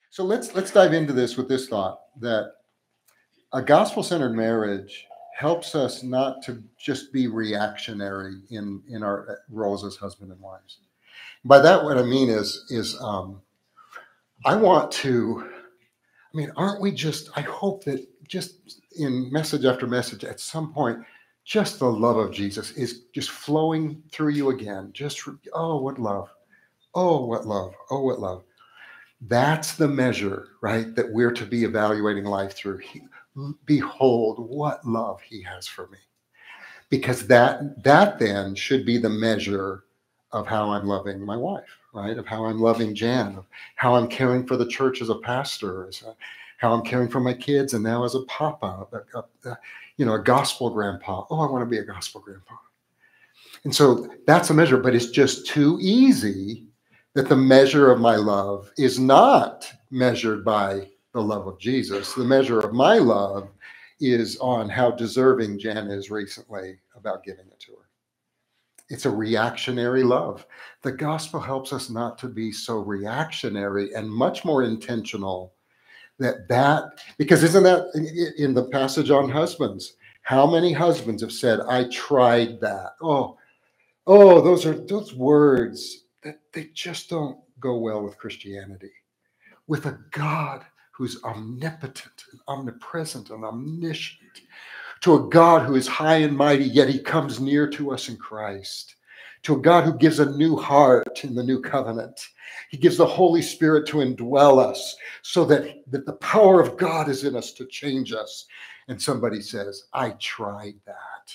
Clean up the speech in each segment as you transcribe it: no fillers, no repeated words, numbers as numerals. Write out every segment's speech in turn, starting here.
So let's dive into this with this thought that a gospel-centered marriage helps us not to just be reactionary in our roles as husband and wives. By that, what I mean is I want to. I mean, aren't we just? I hope that just in message after message, at some point, just the love of Jesus is just flowing through you again. Just oh, what love! Oh, what love! Oh, what love! That's the measure, right? That we're to be evaluating life through. Behold, what love He has for me, because that then should be the measure of how I'm loving my wife, right? Of how I'm loving Jan, of how I'm caring for the church as a pastor, how I'm caring for my kids, and now as a papa, a gospel grandpa. Oh, I want to be a gospel grandpa. And so that's a measure, but it's just too easy that the measure of my love is not measured by the love of Jesus. The measure of my love is on how deserving Jan is recently about giving it to her. It's a reactionary love. The gospel helps us not to be so reactionary and much more intentional because isn't that in the passage on husbands? How many husbands have said, I tried that? Oh, those words that they just don't go well with Christianity. With a God who's omnipotent and omnipresent and omniscient, to a God who is high and mighty, yet He comes near to us in Christ, to a God who gives a new heart in the new covenant. He gives the Holy Spirit to indwell us so that the power of God is in us to change us. And somebody says, I tried that.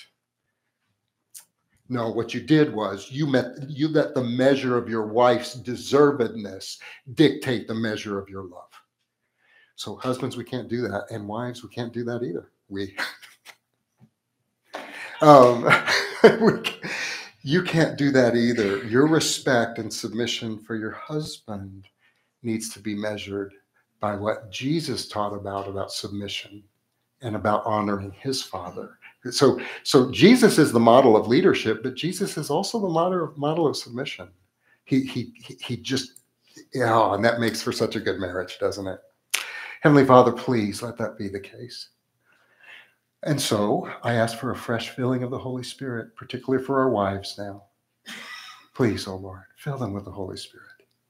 No, what you did was you let the measure of your wife's deservedness dictate the measure of your love. So husbands, we can't do that. And wives, we can't do that either. You can't do that either. Your respect and submission for your husband needs to be measured by what Jesus taught about submission and about honoring his father. So Jesus is the model of leadership, but Jesus is also the model of submission. He just, and that makes for such a good marriage, doesn't it? Heavenly Father, please let that be the case. And so I ask for a fresh filling of the Holy Spirit, particularly for our wives now. Please, oh Lord, fill them with the Holy Spirit.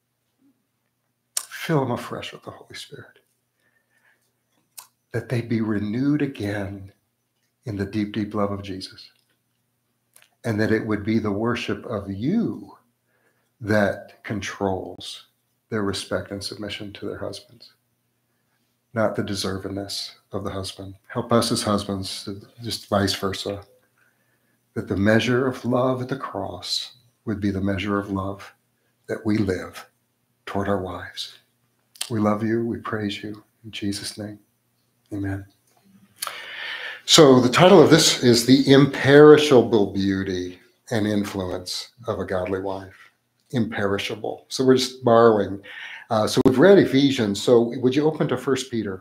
Fill them afresh with the Holy Spirit. That they be renewed again in the deep, deep love of Jesus. And that it would be the worship of you that controls their respect and submission to their husbands, not the deservedness of the husband. Help us as husbands, just vice versa, that the measure of love at the cross would be the measure of love that we live toward our wives. We love you. We praise you. In Jesus' name, amen. So the title of this is The Imperishable Beauty and Influence of a Godly Wife. Imperishable. So we're just borrowing. So we've read Ephesians. So would you open to 1 Peter?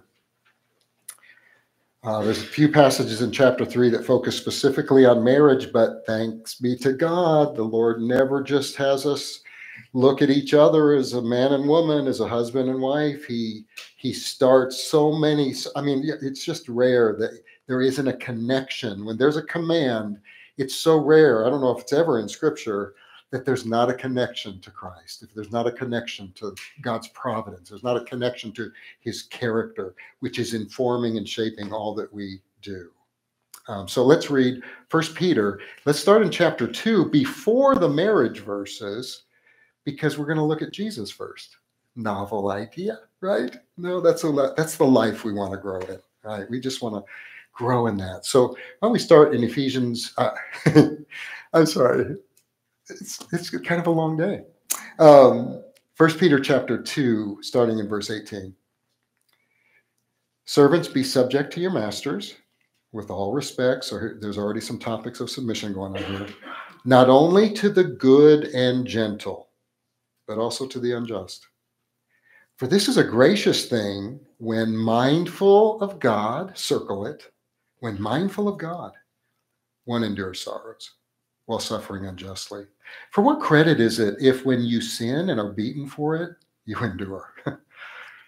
There's a few passages in chapter 3 that focus specifically on marriage, but thanks be to God, the Lord never just has us look at each other as a man and woman, as a husband and wife. He starts so many. I mean, it's just rare that there isn't a connection. When there's a command, it's so rare. I don't know if it's ever in Scripture that there's not a connection to Christ, if there's not a connection to God's providence, there's not a connection to his character, which is informing and shaping all that we do. So let's read 1 Peter. Let's start in chapter 2 before the marriage verses, because we're going to look at Jesus first. Novel idea, right? No, that's the life we want to grow in, right? We just want to grow in that. So why don't we start in Ephesians? I'm sorry. It's kind of a long day. 1 Peter chapter 2, starting in verse 18. Servants, be subject to your masters with all respect. So there's already some topics of submission going on here. Not only to the good and gentle, but also to the unjust. For this is a gracious thing when mindful of God, circle it, when mindful of God, one endures sorrows while suffering unjustly. For what credit is it if when you sin and are beaten for it, you endure?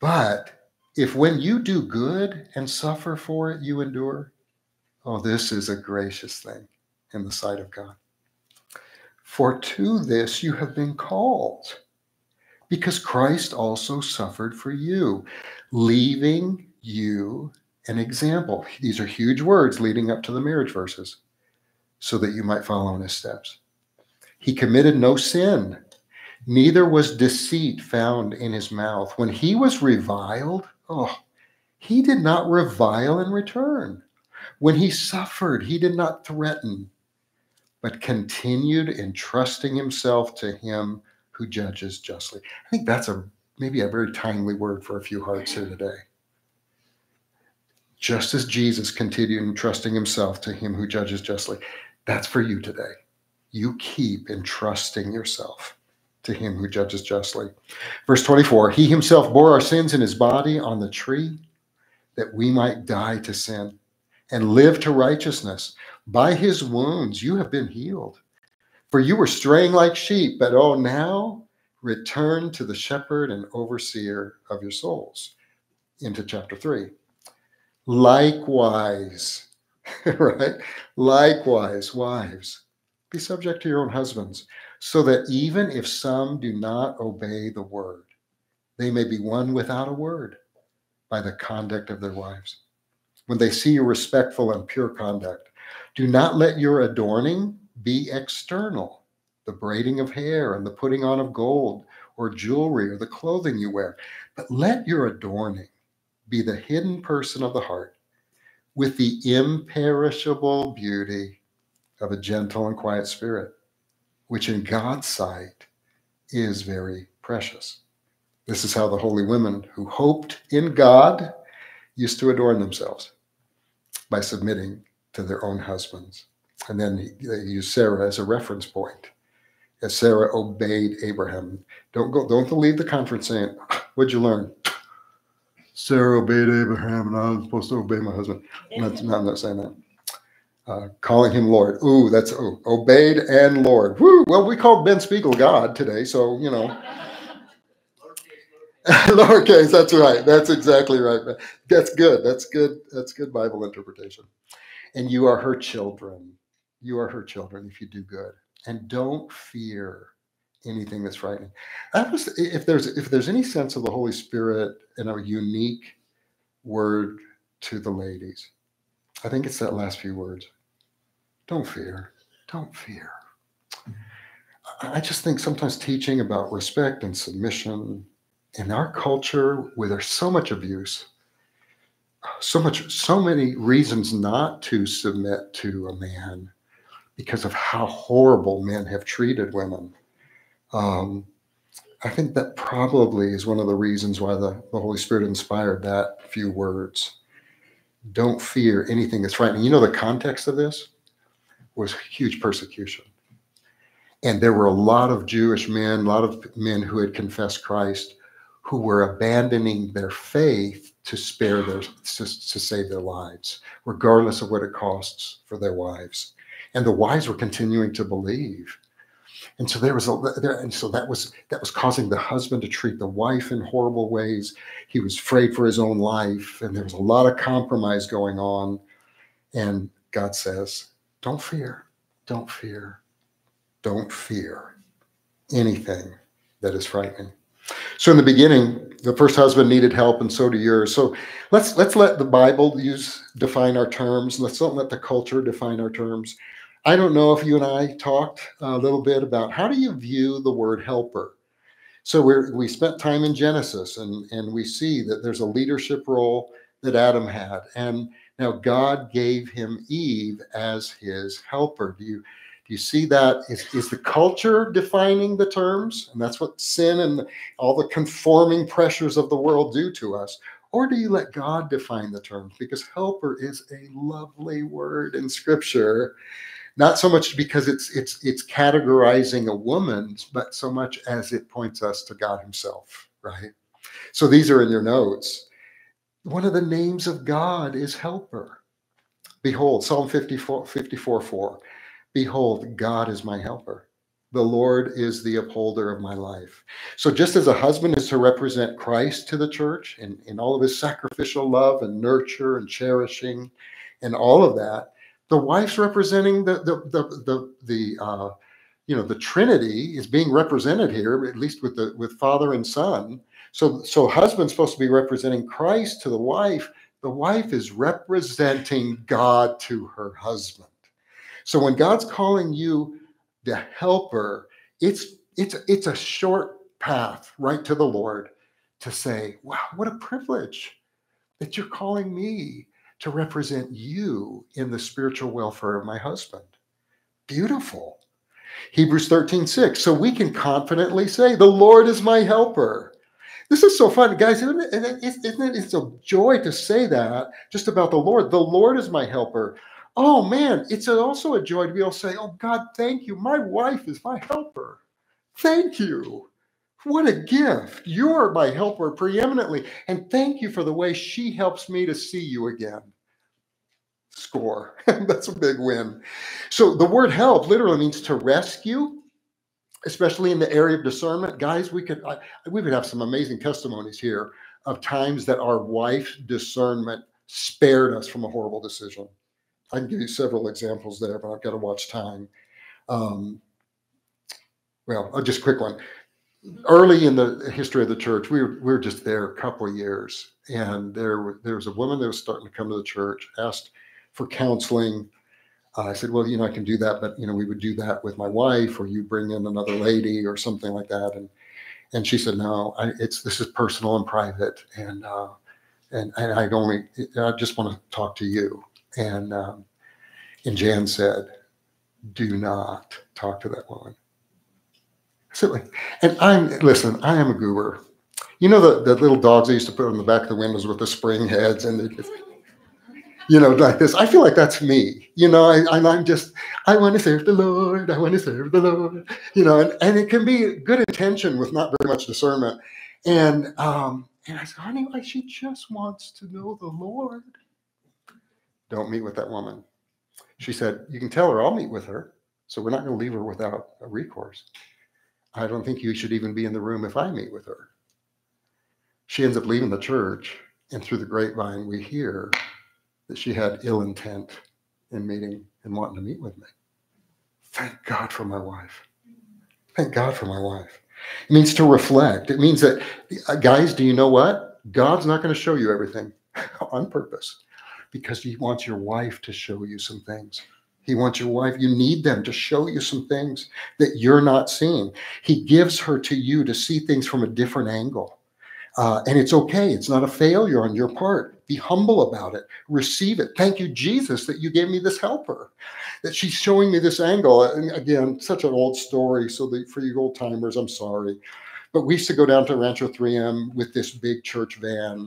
But if when you do good and suffer for it, you endure, oh, this is a gracious thing in the sight of God. For to this you have been called, because Christ also suffered for you, leaving you an example. These are huge words leading up to the marriage verses, so that you might follow in his steps. He committed no sin, neither was deceit found in his mouth. When he was reviled, he did not revile in return. When he suffered, he did not threaten, but continued entrusting himself to him who judges justly. I think that's maybe a very timely word for a few hearts here today. Just as Jesus continued entrusting himself to him who judges justly, that's for you today. You keep entrusting yourself to him who judges justly. Verse 24, he himself bore our sins in his body on the tree, that we might die to sin and live to righteousness. By his wounds you have been healed. For you were straying like sheep, but now return to the shepherd and overseer of your souls. Into chapter 3. Likewise, right? Likewise, wives, be subject to your own husbands, so that even if some do not obey the word, they may be won without a word by the conduct of their wives. When they see your respectful and pure conduct, do not let your adorning be external, the braiding of hair and the putting on of gold or jewelry or the clothing you wear, but let your adorning be the hidden person of the heart, with the imperishable beauty of a gentle and quiet spirit, which in God's sight is very precious. This is how the holy women who hoped in God used to adorn themselves, by submitting to their own husbands. And then they use Sarah as a reference point. As Sarah obeyed Abraham. Don't leave the conference saying, what'd you learn? Sarah obeyed Abraham and I'm supposed to obey my husband. No, I'm not saying that. Calling him Lord. That's obeyed and Lord. Woo! Well, we called Ben Spiegel God today, so, you know. Lowercase, that's right. That's exactly right. That's good. That's good. That's good Bible interpretation. And you are her children. You are her children if you do good. And don't fear anything that's frightening. If there's any sense of the Holy Spirit in a unique word to the ladies, I think it's that last few words. Don't fear. Don't fear. I just think sometimes teaching about respect and submission in our culture where there's so much abuse, so many reasons not to submit to a man because of how horrible men have treated women. I think that probably is one of the reasons why the Holy Spirit inspired that few words. Don't fear anything that's frightening. You know, the context of this was huge persecution. And there were a lot of Jewish men, a lot of men who had confessed Christ, who were abandoning their faith to save their lives, regardless of what it costs for their wives. And the wives were continuing to believe. And so that was causing the husband to treat the wife in horrible ways. He was afraid for his own life, and there was a lot of compromise going on. And God says, don't fear, don't fear, don't fear anything that is frightening. So in the beginning, the first husband needed help, and so do yours. So let's let the Bible define our terms. Let's not let the culture define our terms. I don't know if you and I talked a little bit about how do you view the word helper. So we spent time in Genesis, and we see that there's a leadership role that Adam had, and now God gave him Eve as his helper. Do you see that? Is the culture defining the terms? And that's what sin and all the conforming pressures of the world do to us. Or do you let God define the terms? Because helper is a lovely word in Scripture, not so much because it's categorizing a woman, but so much as it points us to God himself, right? So these are in your notes. One of the names of God is helper. Behold, Psalm 54:4. Behold, God is my helper. The Lord is the upholder of my life. So just as a husband is to represent Christ to the church in all of his sacrificial love and nurture and cherishing and all of that, the wife's representing the Trinity is being represented here, at least with Father and Son. So husband's supposed to be representing Christ to the wife. The wife is representing God to her husband. So when God's calling you the helper, it's a short path right to the Lord to say, wow, what a privilege that you're calling me to represent you in the spiritual welfare of my husband. Beautiful. Hebrews 13:6. So we can confidently say, the Lord is my helper. This is so fun, guys. Isn't it? It's a joy to say that just about the Lord. The Lord is my helper. Oh man, it's also a joy to be able to say, oh God, thank you. My wife is my helper. Thank you. What a gift. You're my helper preeminently. And thank you for the way she helps me to see you again. Score. That's a big win. So the word help literally means to rescue, especially in the area of discernment. Guys, we could have some amazing testimonies here of times that our wife's discernment spared us from a horrible decision. I can give you several examples there, but I've got to watch time. Just a quick one. Early in the history of the church, we were just there a couple of years, and there was a woman that was starting to come to the church, asked for counseling. I said, well, I can do that, but we would do that with my wife, or you bring in another lady or something like that. And she said, no, this is personal and private, and I just want to talk to you. And Jan said, do not talk to that woman. And I am a goober. The little dogs I used to put on the back of the windows with the spring heads, and they just, like this. I feel like that's me. I want to serve the Lord. I want to serve the Lord. And it can be good intention with not very much discernment. And I said, honey, she just wants to know the Lord. Don't meet with that woman. She said, you can tell her I'll meet with her. So we're not going to leave her without a recourse. I don't think you should even be in the room if I meet with her. She ends up leaving the church, and through the grapevine, we hear that she had ill intent in meeting and wanting to meet with me. Thank God for my wife. Thank God for my wife. It means to reflect. It means that, guys, do you know what? God's not going to show you everything on purpose, because he wants your wife to show you some things. He wants your wife. You need them to show you some things that you're not seeing. He gives her to you to see things from a different angle. And it's okay. It's not a failure on your part. Be humble about it. Receive it. Thank you, Jesus, that you gave me this helper, that she's showing me this angle. And again, such an old story. So for you old timers, I'm sorry. But we used to go down to Rancho 3M with this big church van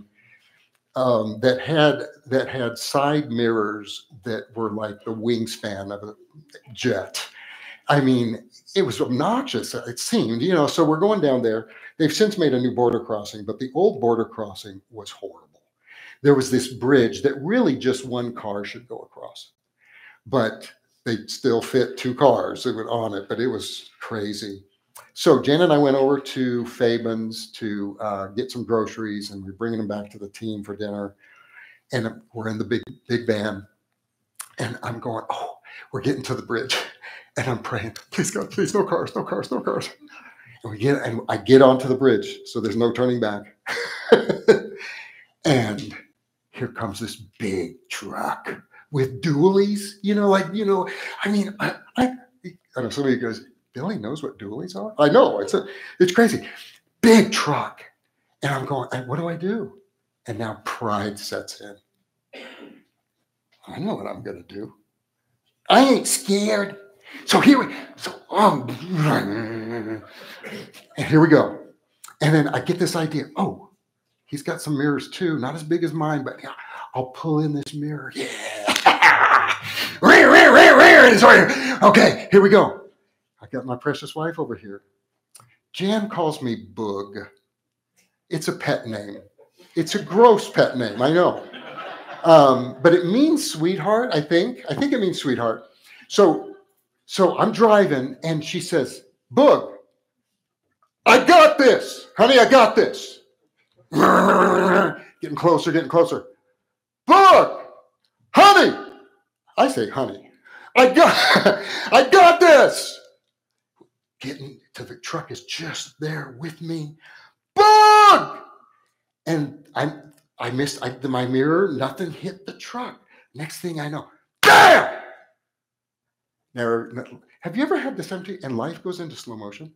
that had side mirrors that were like the wingspan of a jet. I mean, it was obnoxious, it seemed, so we're going down there. They've since made a new border crossing, but the old border crossing was horrible. There was this bridge that really just one car should go across, but they still fit two cars on it, but it was crazy. So Jan and I went over to Fabens to get some groceries, and we're bringing them back to the team for dinner. And we're in the big van, and I'm going, oh, we're getting to the bridge. And I'm praying, please God, please, no cars, no cars, no cars. And I get onto the bridge, so there's no turning back. And here comes this big truck with dualies, I mean, I know somebody goes, Billy knows what dualies are? I know, it's crazy. Big truck. And I'm going, what do I do? And now pride sets in. I know what I'm going to do. I ain't scared. So here we go. And then I get this idea. Oh, he's got some mirrors too. Not as big as mine, but I'll pull in this mirror. Yeah. Okay, here we go. I got my precious wife over here. Jan calls me Boog. It's a pet name. It's a gross pet name, I know. But it means sweetheart, I think. I think it means sweetheart. So I'm driving, and she says, Boog, I got this. Honey, I got this. Getting closer, getting closer. Boog, honey. I say, honey, I got this. Getting to the truck is just there with me. Boog! And I missed my mirror. Nothing hit the truck. Next thing I know, bam! Now, have you ever had this empty and life goes into slow motion?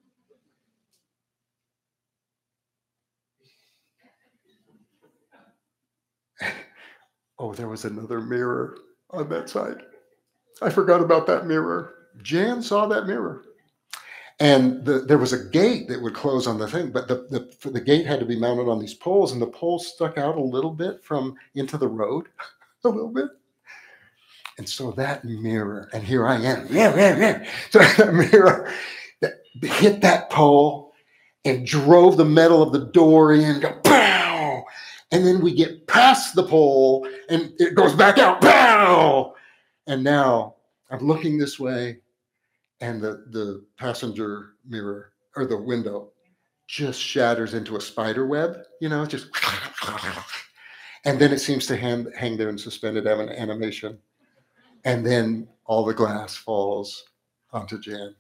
Oh, there was another mirror on that side. I forgot about that mirror. Jan saw that mirror. And there was a gate that would close on the thing, but the gate had to be mounted on these poles, and the poles stuck out a little bit from into the road, a little bit. And so that mirror, and here I am, so that mirror that hit that pole and drove the metal of the door in, go pow, and then we get past the pole, and it goes back out, pow, and now I'm looking this way. And the passenger mirror or the window just shatters into a spider web, just, and then it seems to hang there in suspended animation. And then all the glass falls onto Jan.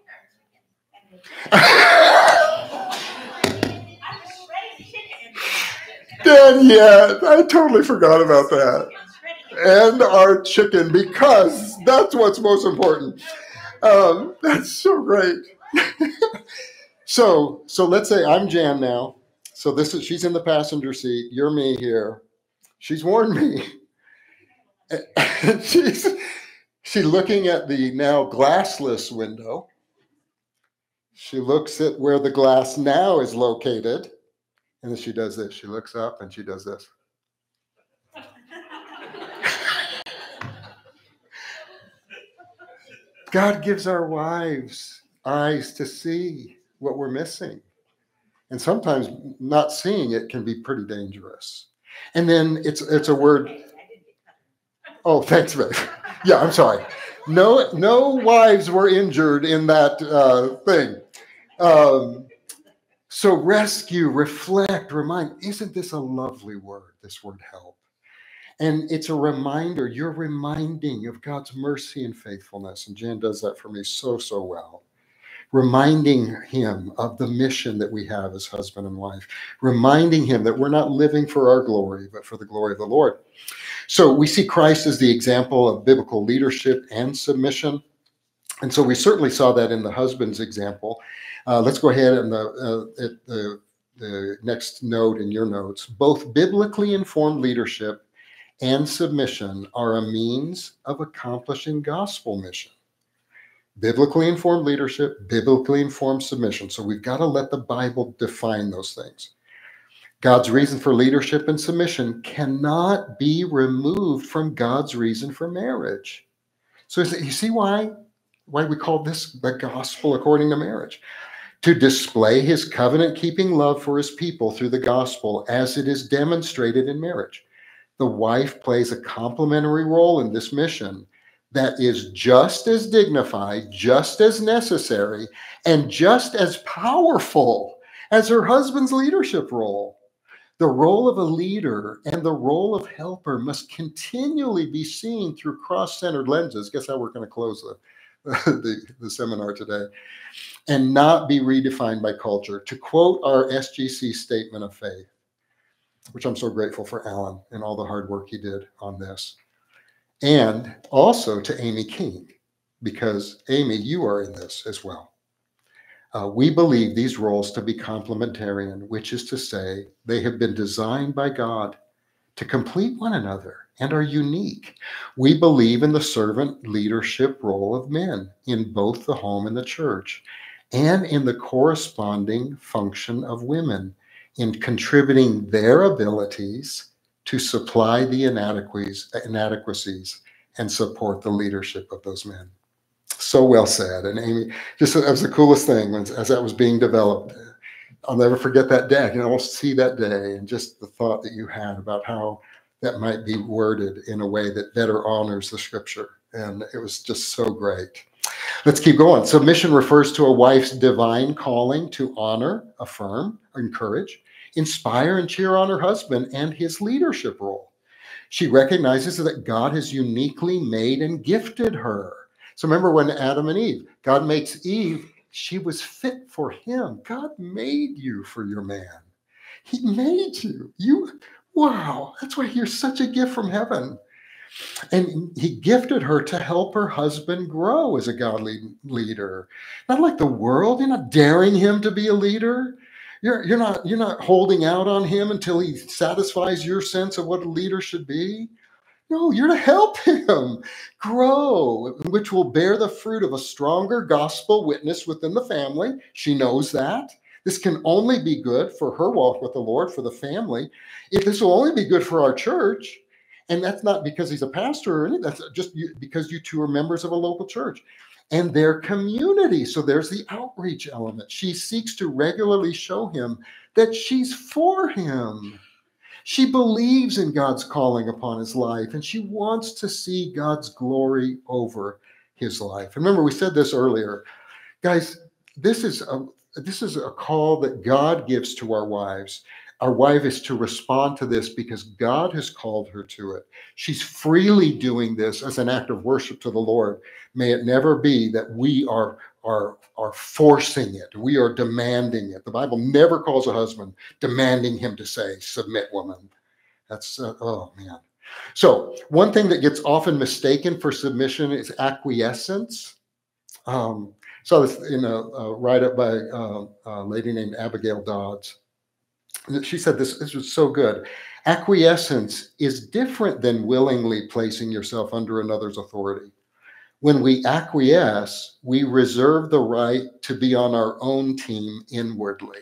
Yeah, I totally forgot about that. And our chicken, because that's what's most important. That's so great. So let's say I'm Jan now. So she's in the passenger seat. You're me here. She's warned me. She's looking at the now glassless window. She looks at where the glass now is located. And then she does this. She looks up and she does this. God gives our wives eyes to see what we're missing. And sometimes not seeing it can be pretty dangerous. And then it's a word. Oh, thanks, babe. Yeah, I'm sorry. No wives were injured in that thing. So rescue, reflect, remind. Isn't this a lovely word, this word help? And it's a reminder, you're reminding of God's mercy and faithfulness. And Jan does that for me so well. Reminding him of the mission that we have as husband and wife. Reminding him that we're not living for our glory, but for the glory of the Lord. So we see Christ as the example of biblical leadership and submission. And so we certainly saw that in the husband's example. Let's go ahead and the next note in your notes. Both biblically informed leadership and submission are a means of accomplishing gospel mission. Biblically informed leadership, biblically informed submission. So we've got to let the Bible define those things. God's reason for leadership and submission cannot be removed from God's reason for marriage. So you see why we call this the gospel according to marriage? To display his covenant-keeping love for his people through the gospel as it is demonstrated in marriage. The wife plays a complementary role in this mission that is just as dignified, just as necessary, and just as powerful as her husband's leadership role. The role of a leader and the role of helper must continually be seen through cross-centered lenses. Guess how we're going to close the seminar today. And not be redefined by culture. To quote our SGC statement of faith, which I'm so grateful for Alan and all the hard work he did on this. And also to Amy King, because Amy, you are in this as well. We believe these roles to be complementarian, which is to say they have been designed by God to complete one another and are unique. We believe in the servant leadership role of men in both the home and the church, and in the corresponding function of women in contributing their abilities to supply the inadequacies and support the leadership of those men. So well said. And Amy, just that was the coolest thing as that was being developed. I'll never forget that day. I can almost see that day and just the thought that you had about how that might be worded in a way that better honors the scripture. And it was just so great. Let's keep going. Submission refers to a wife's divine calling to honor, affirm, encourage, inspire, and cheer on her husband and his leadership role. She recognizes that God has uniquely made and gifted her. So remember when Adam and Eve, God makes Eve, she was fit for him. God made you for your man. He made you. Wow, that's why you're such a gift from heaven. And he gifted her to help her husband grow as a godly leader. Not like the world. You're not daring him to be a leader. You're not holding out on him until he satisfies your sense of what a leader should be. No, you're to help him grow, which will bear the fruit of a stronger gospel witness within the family. She knows that. This can only be good for her walk with the Lord, for the family. If this will only be good for our church, and that's not because he's a pastor or anything, that's just because you two are members of a local church and their community. So there's the outreach element. She seeks to regularly show him that she's for him. She believes in God's calling upon his life, and she wants to see God's glory over his life. Remember, we said this earlier. Guys, this is a call that God gives to our wives. Our wife is to respond to this because God has called her to it. She's freely doing this as an act of worship to the Lord. May it never be that we are forcing it. We are demanding it. The Bible never calls a husband demanding him to say, submit, woman. That's, oh man. So one thing that gets often mistaken for submission is acquiescence. Saw this in a write-up by a lady named Abigail Dodds. She said this was so good. Acquiescence is different than willingly placing yourself under another's authority. When we acquiesce, we reserve the right to be on our own team inwardly,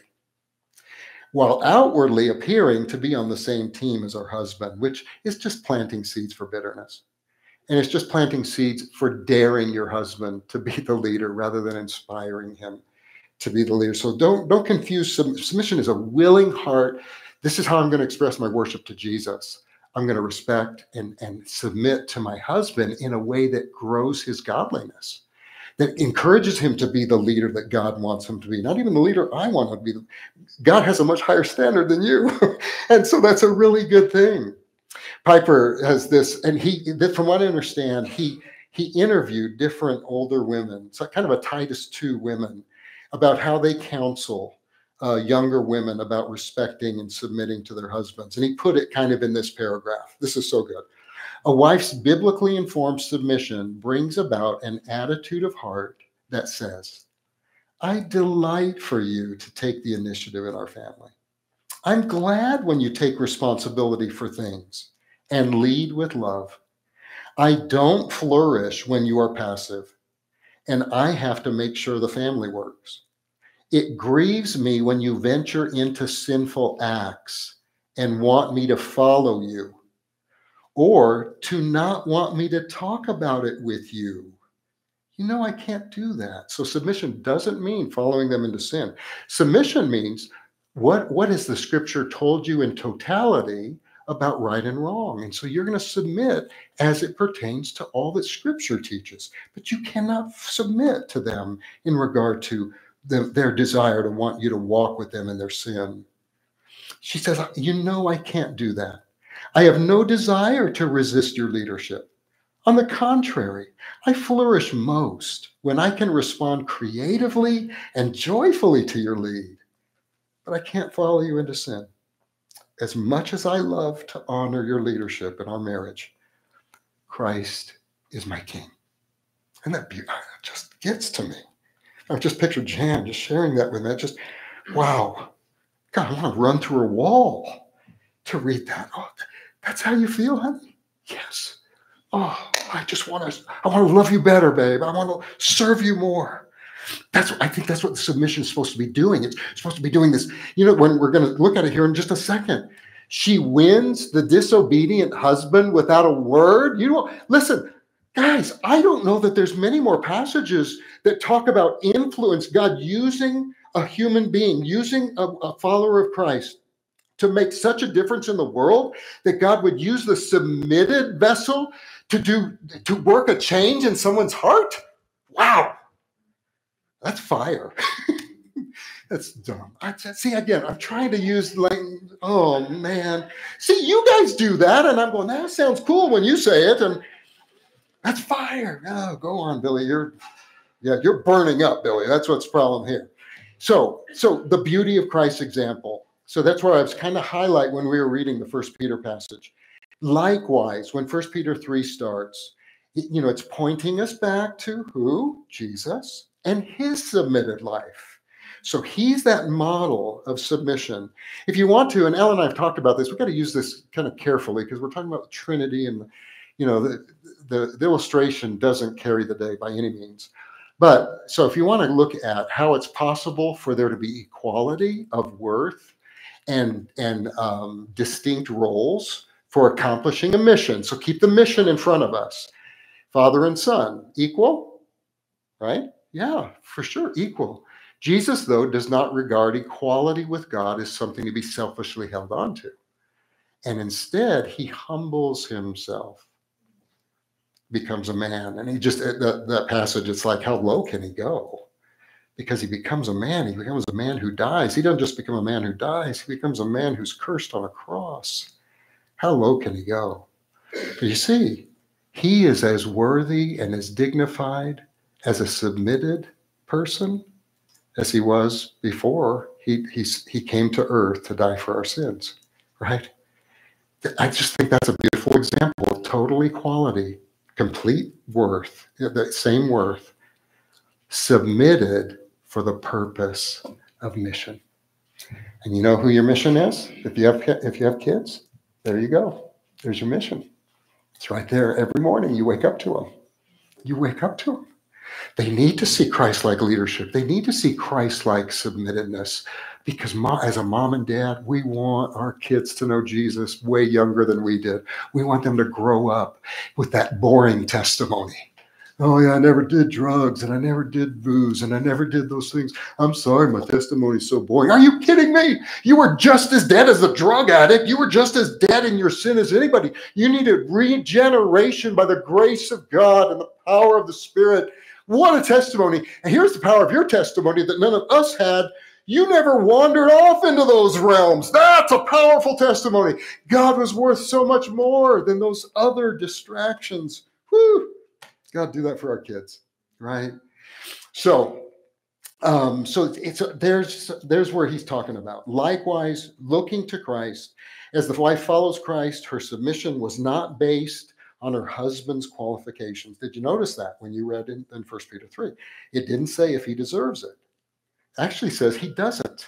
while outwardly appearing to be on the same team as our husband, which is just planting seeds for bitterness. And it's just planting seeds for daring your husband to be the leader rather than inspiring him to be the leader. So don't confuse. Submission is a willing heart. This is how I'm going to express my worship to Jesus. I'm going to respect and submit to my husband in a way that grows his godliness, that encourages him to be the leader that God wants him to be. Not even the leader I want him to be. God has a much higher standard than you. And so that's a really good thing. Piper has this, and from what I understand, he interviewed different older women, so kind of a Titus 2 women, about how they counsel younger women about respecting and submitting to their husbands. And he put it kind of in this paragraph. This is so good. A wife's biblically informed submission brings about an attitude of heart that says, I delight for you to take the initiative in our family. I'm glad when you take responsibility for things and lead with love. I don't flourish when you are passive, and I have to make sure the family works. It grieves me when you venture into sinful acts and want me to follow you, or to not want me to talk about it with you. You know, I can't do that. So submission doesn't mean following them into sin. Submission means what has the scripture told you in totality about right and wrong? And so you're going to submit as it pertains to all that scripture teaches, but you cannot submit to them in regard to their desire to want you to walk with them in their sin. She says, you know, I can't do that. I have no desire to resist your leadership. On the contrary, I flourish most when I can respond creatively and joyfully to your lead. But I can't follow you into sin. As much as I love to honor your leadership in our marriage, Christ is my king. And that just gets to me. I just pictured Jan just sharing that with me. Just, wow. God, I want to run through a wall to read that. Oh, that's how you feel, honey? Yes. Oh, I want to love you better, babe. I want to serve you more. I think that's what the submission is supposed to be doing. It's supposed to be doing this. You know, when we're going to look at it here in just a second, she wins the disobedient husband without a word. You know, listen, guys, I don't know that there's many more passages that talk about influence, God using a human being, using a follower of Christ to make such a difference in the world, that God would use the submitted vessel to work a change in someone's heart. Wow, that's fire. That's dumb. See, again, I'm trying to use like, oh man. See, you guys do that, and I'm going, that sounds cool when you say it, and that's fire. No, go on, Billy. You're burning up, Billy. That's what's the problem here. So the beauty of Christ's example. So that's where I was kind of highlight when we were reading the First Peter passage. Likewise, when First Peter 3 starts, it's pointing us back to who? Jesus and his submitted life. So he's that model of submission. If you want to, and Ellen and I have talked about this, we've got to use this kind of carefully because we're talking about the Trinity, and the illustration doesn't carry the day by any means. But so if you want to look at how it's possible for there to be equality of worth and distinct roles for accomplishing a mission. So keep the mission in front of us. Father and son, equal, right? Yeah, for sure, equal. Jesus, though, does not regard equality with God as something to be selfishly held on to. And instead, he humbles himself, becomes a man. And he just, that passage, it's like, how low can he go? Because he becomes a man. He becomes a man who dies. He doesn't just become a man who dies. He becomes a man who's cursed on a cross. How low can he go? But you see, he is as worthy and as dignified as a submitted person as he was before he came to earth to die for our sins, right? I just think that's a beautiful example of total equality, complete worth, the same worth, submitted for the purpose of mission. And you know who your mission is? If you have kids, there you go. There's your mission. It's right there every morning. You wake up to them. You wake up to them. They need to see Christ-like leadership. They need to see Christ-like submittedness, because as a mom and dad, we want our kids to know Jesus way younger than we did. We want them to grow up with that boring testimony. Oh yeah, I never did drugs, and I never did booze, and I never did those things. I'm sorry, my testimony's so boring. Are you kidding me? You were just as dead as the drug addict. You were just as dead in your sin as anybody. You needed regeneration by the grace of God and the power of the Spirit. What a testimony. And here's the power of your testimony that none of us had. You never wandered off into those realms. That's a powerful testimony. God was worth so much more than those other distractions. Whew. God, do that for our kids, right? So there's where he's talking about. Likewise, looking to Christ, as the wife follows Christ, her submission was not based on her husband's qualifications. Did you notice that when you read in 1 Peter 3? It didn't say if he deserves it. It actually says he doesn't.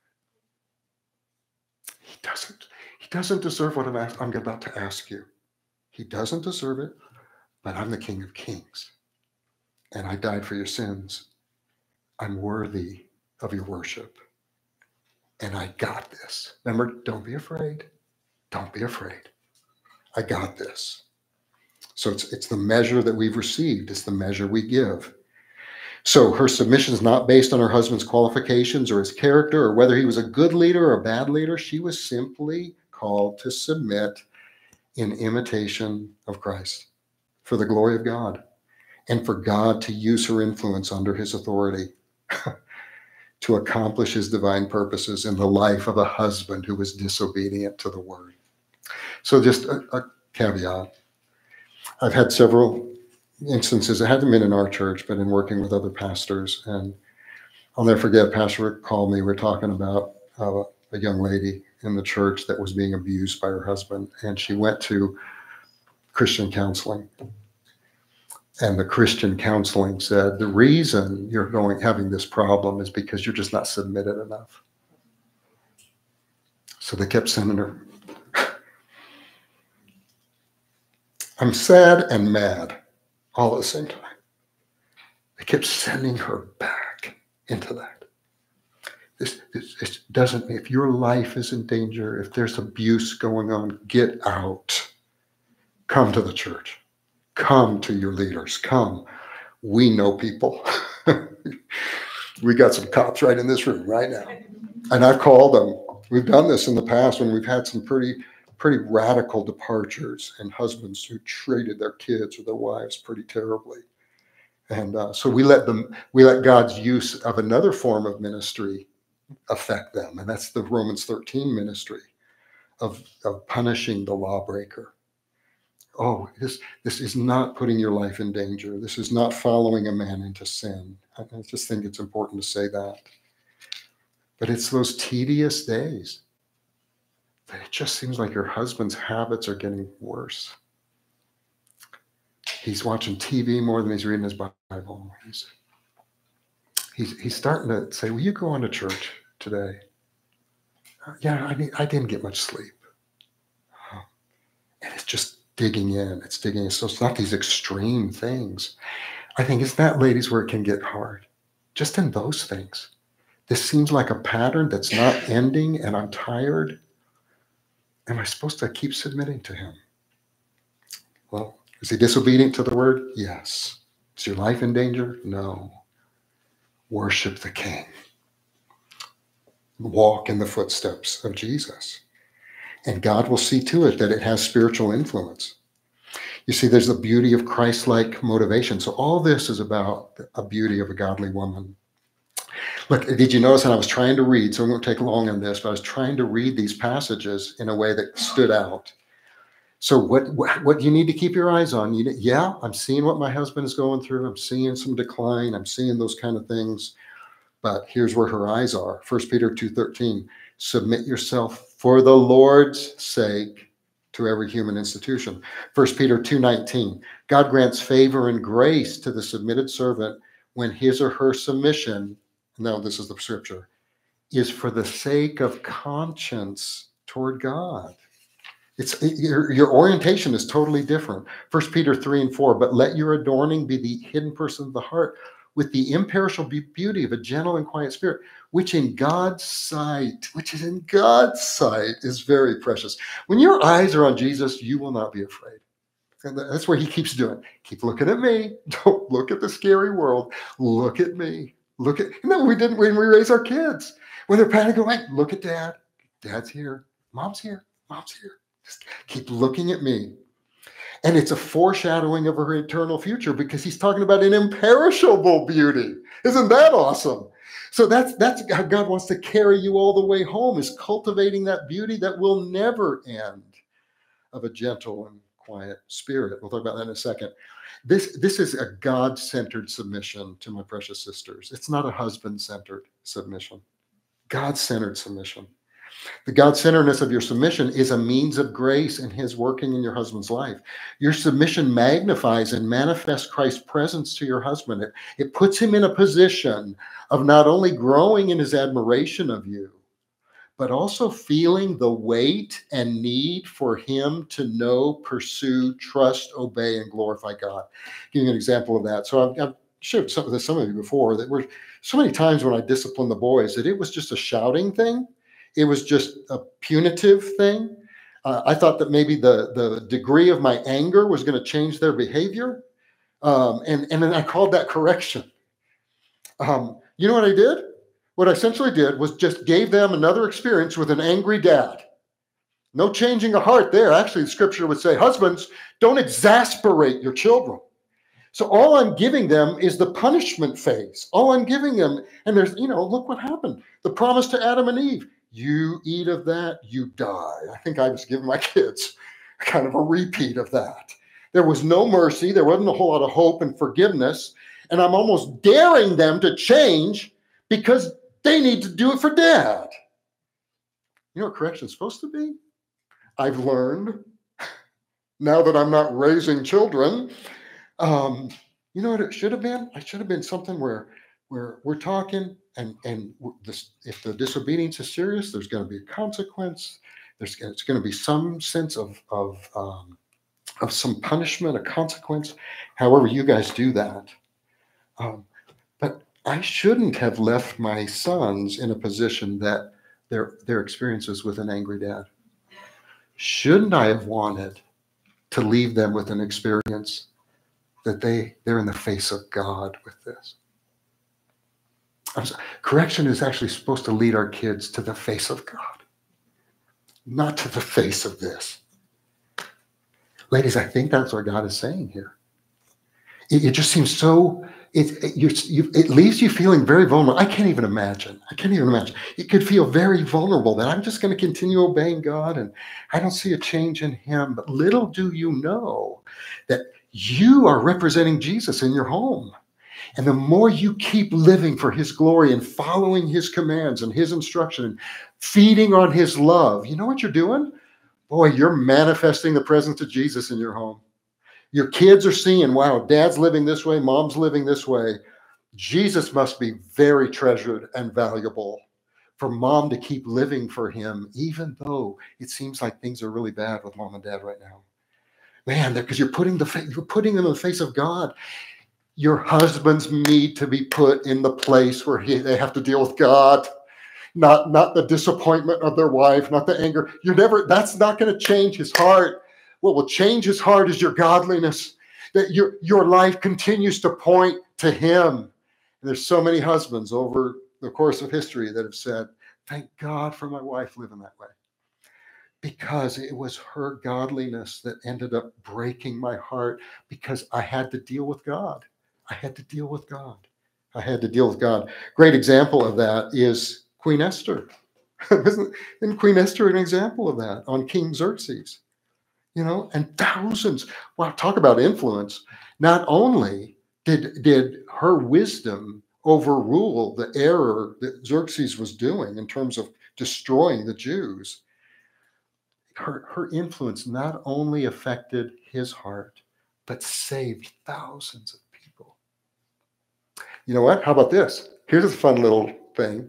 He doesn't. He doesn't deserve what I'm about to ask you. He doesn't deserve it, but I'm the King of Kings, and I died for your sins. I'm worthy of your worship, and I got this. Remember, don't be afraid. Don't be afraid. I got this. So it's the measure that we've received. It's the measure we give. So her submission is not based on her husband's qualifications or his character or whether he was a good leader or a bad leader. She was simply called to submit in imitation of Christ for the glory of God and for God to use her influence under his authority to accomplish his divine purposes in the life of a husband who was disobedient to the word. So just a caveat. I've had several instances, it hasn't been in our church, but in working with other pastors. And I'll never forget, Pastor Rick called me. We're talking about a young lady in the church that was being abused by her husband. And she went to Christian counseling. And the Christian counseling said, the reason you're having this problem is because you're just not submitted enough. So they kept sending her. I'm sad and mad all at the same time. They kept sending her back into that. This doesn't, if your life is in danger, if there's abuse going on, get out. Come to the church. Come to your leaders. Come. We know people. We got some cops right in this room right now. And I've called them. We've done this in the past when we've had some pretty radical departures and husbands who treated their kids or their wives pretty terribly. And so we let God's use of another form of ministry affect them. And that's the Romans 13 ministry of punishing the lawbreaker. Oh, this is not putting your life in danger. This is not following a man into sin. I just think it's important to say that. But it's those tedious days that it just seems like your husband's habits are getting worse. He's watching TV more than he's reading his Bible. He's starting to say, will you go on to church today? Yeah, I didn't get much sleep. And it's just digging in. It's digging in. So it's not these extreme things. I think it's that, ladies, where it can get hard. Just in those things. This seems like a pattern that's not ending, and I'm tired. Am I supposed to keep submitting to him? Well, is he disobedient to the word? Yes. Is your life in danger? No. Worship the King. Walk in the footsteps of Jesus. And God will see to it that it has spiritual influence. You see, there's the beauty of Christ-like motivation. So all this is about a beauty of a godly woman. Look, did you notice that I was trying to read, so I won't take long on this, but I was trying to read these passages in a way that stood out. So what do you need to keep your eyes on? Yeah, I'm seeing what my husband is going through. I'm seeing some decline. I'm seeing those kind of things. But here's where her eyes are. 1 Peter 2:13, submit yourself for the Lord's sake to every human institution. 1 Peter 2:19, God grants favor and grace to the submitted servant when his or her submission, now this is the scripture, is for the sake of conscience toward God. Your orientation is totally different. 1 Peter 3:4, but let your adorning be the hidden person of the heart with the imperishable beauty of a gentle and quiet spirit, which is in God's sight, is very precious. When your eyes are on Jesus, you will not be afraid. And that's what he keeps doing. Keep looking at me. Don't look at the scary world. Look at me. No, we didn't when we raise our kids. When they're panicking, like, look at dad. Dad's here. Mom's here. Mom's here. Just keep looking at me. And it's a foreshadowing of her eternal future because he's talking about an imperishable beauty. Isn't that awesome? So that's how God wants to carry you all the way home, is cultivating that beauty that will never end, of a gentle and quiet spirit. We'll talk about that in a second. This is a God-centered submission, to my precious sisters. It's not a husband-centered submission. God-centered submission. The God-centeredness of your submission is a means of grace in his working in your husband's life. Your submission magnifies and manifests Christ's presence to your husband. It puts him in a position of not only growing in his admiration of you, but also feeling the weight and need for him to know, pursue, trust, obey, and glorify God. Give you an example of that. So I've shared some of you before, that were so many times when I disciplined the boys that it was just a shouting thing. It was just a punitive thing. I thought that maybe the degree of my anger was going to change their behavior. And then I called that correction. You know what I did? What I essentially did was just gave them another experience with an angry dad. No changing of heart there. Actually, the scripture would say, husbands, don't exasperate your children. So all I'm giving them is the punishment phase. All I'm giving them, and there's, look what happened. The promise to Adam and Eve. You eat of that, you die. I think I was giving my kids kind of a repeat of that. There was no mercy. There wasn't a whole lot of hope and forgiveness. And I'm almost daring them to change because they need to do it for dad. You know what correction is supposed to be? I've learned, now that I'm not raising children, you know what it should have been? It should have been something where we're talking, and if the disobedience is serious, there's going to be a consequence. It's going to be some sense of some punishment, a consequence. However you guys do that, but I shouldn't have left my sons in a position that their experiences with an angry dad. Shouldn't I have wanted to leave them with an experience that they're in the face of God with this? Correction is actually supposed to lead our kids to the face of God, not to the face of this. Ladies, I think that's what God is saying here. It just seems so it leaves you feeling very vulnerable. I can't even imagine. You could feel very vulnerable that I'm just going to continue obeying God and I don't see a change in him. But little do you know that you are representing Jesus in your home. And the more you keep living for his glory and following his commands and his instruction and feeding on his love, you know what you're doing? Boy, you're manifesting the presence of Jesus in your home. Your kids are seeing, wow, dad's living this way, mom's living this way. Jesus must be very treasured and valuable for mom to keep living for him, even though it seems like things are really bad with mom and dad right now. Man, because you're putting them in the face of God. Your husbands need to be put in the place where they have to deal with God, not the disappointment of their wife, not the anger. That's not going to change his heart. What will change his heart is your godliness, that your life continues to point to him. And there's so many husbands over the course of history that have said, thank God for my wife living that way. Because it was her godliness that ended up breaking my heart, because I had to deal with God. Great example of that is Queen Esther. Isn't Queen Esther an example of that on King Xerxes? And thousands. Wow, talk about influence. Not only did her wisdom overrule the error that Xerxes was doing in terms of destroying the Jews, her influence not only affected his heart, but saved thousands of people. You know what? How about this? Here's a fun little thing.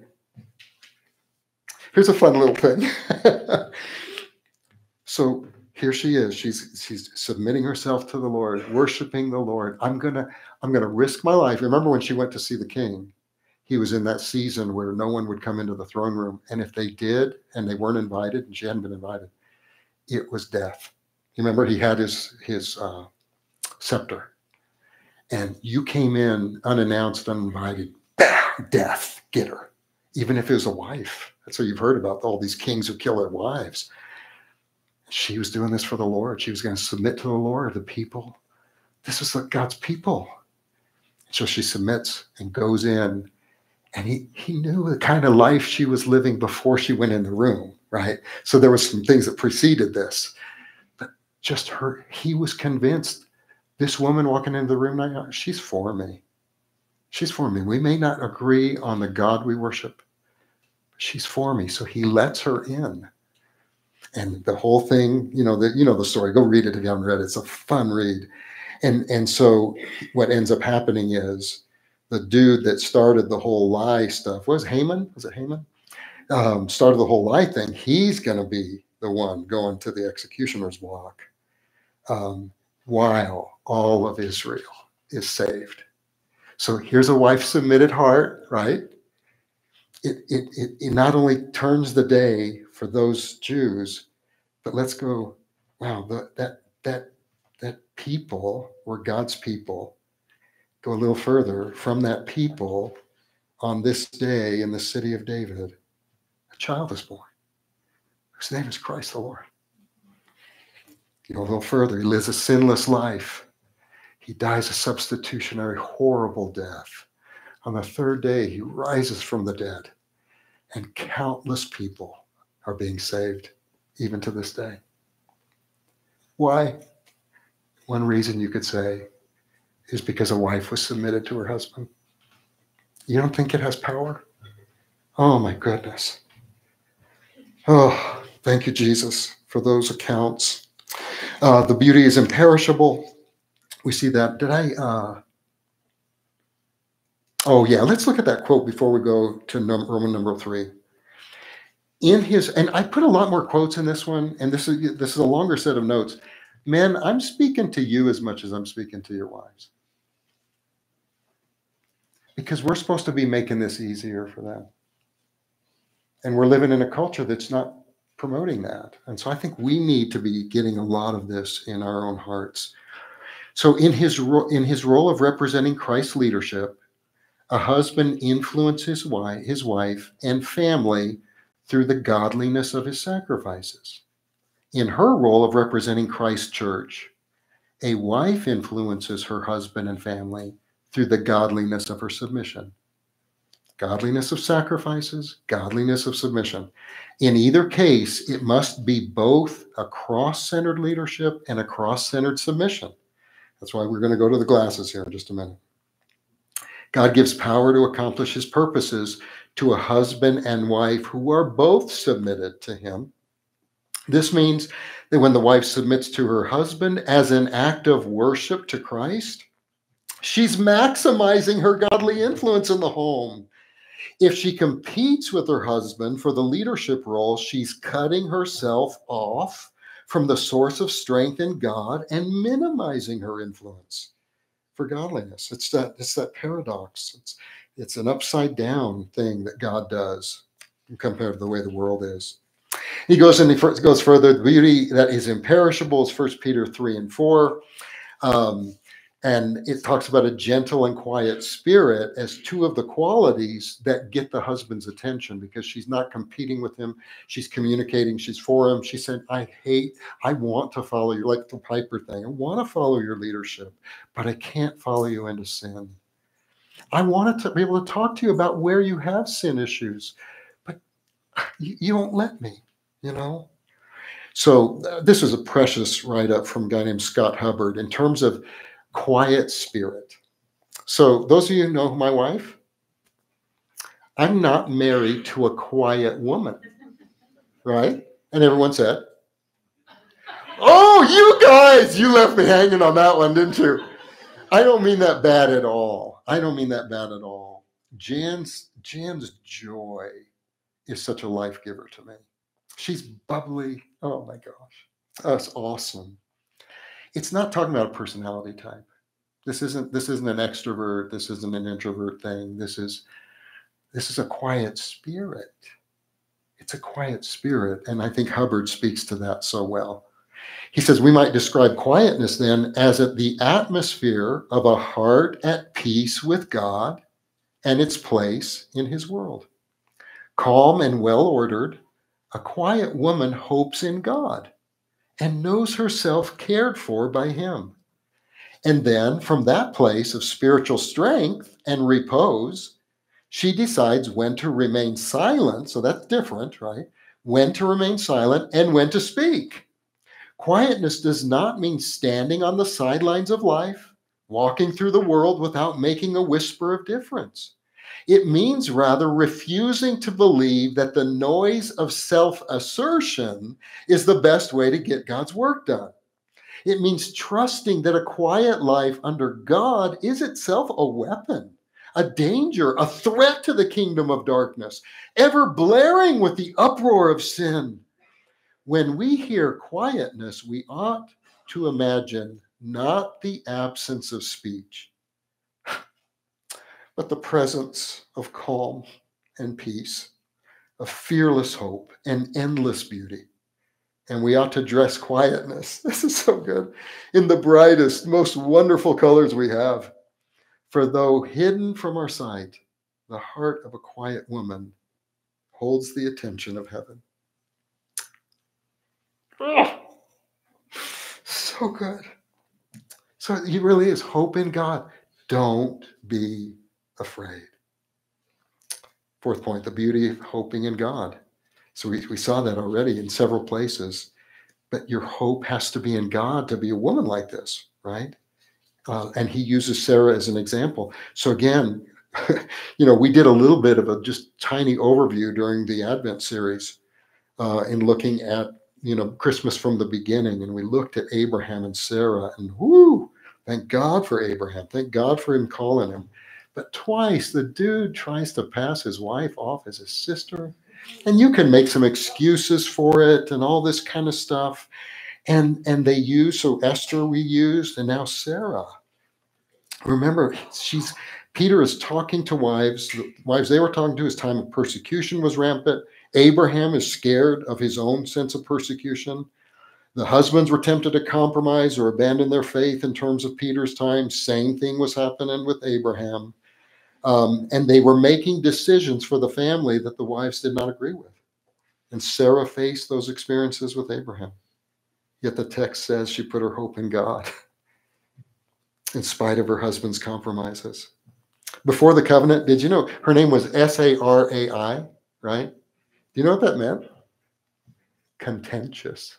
So here she is. She's submitting herself to the Lord, worshiping the Lord. I'm gonna risk my life. Remember when she went to see the king? He was in that season where no one would come into the throne room, and if they did, and they weren't invited, and she hadn't been invited, it was death. You remember he had his scepter, and you came in unannounced, uninvited, death, get her. Even if it was a wife. That's what you've heard about, all these kings who kill their wives. She was doing this for the Lord. She was going to submit to the Lord, the people. This was God's people. So she submits and goes in, and he knew the kind of life she was living before she went in the room, right? So there was some things that preceded this. But just he was convinced, this woman walking into the room now, she's for me. She's for me. We may not agree on the God we worship, but she's for me. So he lets her in. And the whole thing, the story. Go read it if you haven't read it. It's a fun read. And so what ends up happening is the dude that started the whole lie stuff was Haman. Was it Haman? Started the whole lie thing. He's going to be the one going to the executioner's block, while all of Israel is saved. So here's a wife submitted heart, right? It not only turns the day for those Jews, but let's go, wow, that people were God's people. Go a little further. From that people, on this day in the city of David, a child is born, whose name is Christ the Lord. Go a little further. He lives a sinless life. He dies a substitutionary, horrible death. On the third day, he rises from the dead, and countless people are being saved, even to this day. Why? One reason you could say is because a wife was submitted to her husband. You don't think it has power? Oh my goodness. Oh, thank you, Jesus, for those accounts. The beauty is imperishable. We see that. Let's look at that quote before we go to Roman number 3. And I put a lot more quotes in this one, and this is a longer set of notes. Men, I'm speaking to you as much as I'm speaking to your wives. Because we're supposed to be making this easier for them. And we're living in a culture that's not promoting that. And so I think we need to be getting a lot of this in our own hearts. So in his role of representing Christ's leadership, a husband influences his wife and family through the godliness of his sacrifices. In her role of representing Christ's church, a wife influences her husband and family through the godliness of her submission. Godliness of sacrifices, godliness of submission. In either case, it must be both a cross-centered leadership and a cross-centered submission. That's why we're going to go to the glasses here in just a minute. God gives power to accomplish his purposes to a husband and wife who are both submitted to him. This means that when the wife submits to her husband as an act of worship to Christ, she's maximizing her godly influence in the home. If she competes with her husband for the leadership role, she's cutting herself off from the source of strength in God and minimizing her influence for godliness. It's that paradox. It's an upside down thing that God does compared to the way the world is. He goes further. The beauty that is imperishable is 1 Peter 3 and 4. And it talks about a gentle and quiet spirit as two of the qualities that get the husband's attention, because she's not competing with him. She's communicating. She's for him. She said, I want to follow you, like the Piper thing. I want to follow your leadership, but I can't follow you into sin. I wanted to be able to talk to you about where you have sin issues, but you won't let me, So this is a precious write-up from a guy named Scott Hubbard in terms of quiet spirit. So those of you who know my wife, I'm not married to a quiet woman, right? And everyone said, oh, you guys, you left me hanging on that one, didn't you? I don't mean that bad at all. Jan's joy is such a life giver to me. She's bubbly. Oh my gosh. That's awesome. It's not talking about a personality type. This isn't an extrovert. This isn't an introvert thing. This is a quiet spirit. It's a quiet spirit. And I think Hubbard speaks to that so well. He says we might describe quietness then as the atmosphere of a heart at peace with God and its place in his world. Calm and well-ordered, a quiet woman hopes in God and knows herself cared for by him. And then from that place of spiritual strength and repose, she decides when to remain silent. So that's different, right? When to remain silent and when to speak. Quietness does not mean standing on the sidelines of life, walking through the world without making a whisper of difference. It means rather refusing to believe that the noise of self-assertion is the best way to get God's work done. It means trusting that a quiet life under God is itself a weapon, a danger, a threat to the kingdom of darkness, ever blaring with the uproar of sin. When we hear quietness, we ought to imagine not the absence of speech, but the presence of calm and peace, of fearless hope and endless beauty. And we ought to dress quietness. This is so good. In the brightest, most wonderful colors we have. For though hidden from our sight, the heart of a quiet woman holds the attention of heaven. Oh, so good. So it really is hope in God. Don't be afraid. Fourth point, the beauty of hoping in God. So we saw that already in several places, but your hope has to be in God to be a woman like this, right? And he uses Sarah as an example. So again, we did a little bit of a just tiny overview during the Advent series in looking at, Christmas from the beginning. And we looked at Abraham and Sarah and thank God for Abraham. Thank God for him calling him. But twice the dude tries to pass his wife off as his sister. And you can make some excuses for it and all this kind of stuff. And they use, so Esther we used, and now Sarah. Remember, Peter is talking to wives. The wives they were talking to, his time of persecution was rampant. Abraham is scared of his own sense of persecution. The husbands were tempted to compromise or abandon their faith in terms of Peter's time. Same thing was happening with Abraham. And they were making decisions for the family that the wives did not agree with. And Sarah faced those experiences with Abraham. Yet the text says she put her hope in God. in spite of her husband's compromises. Before the covenant, did you know her name was Sarai, right? Do you know what that meant? Contentious.